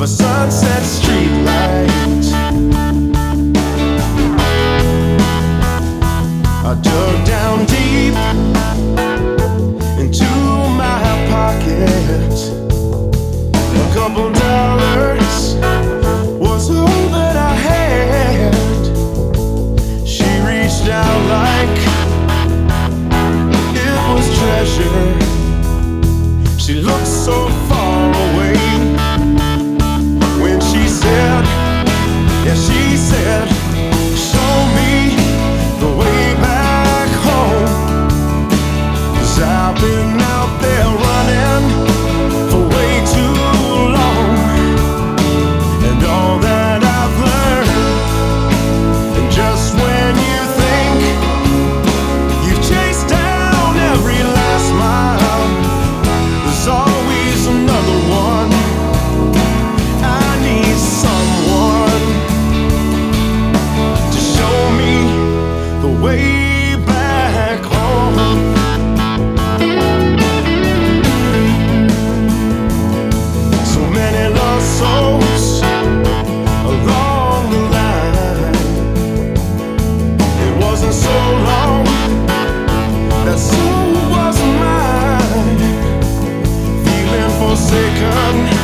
a sunset streetlight. I dug down deep into my pocket. A couple dollars was all that I had. She reached out like it was treasure. She looked so far away when she said, yeah, she said, show me the way back home. 'Cause I've been out there running for way too long, and all that I've learned, and just when you think you've chased down every last mile, there's always another one. I need someone to show me the way back home. So many lost souls along the line. It wasn't so long, that soul was mine. Feeling forsaken,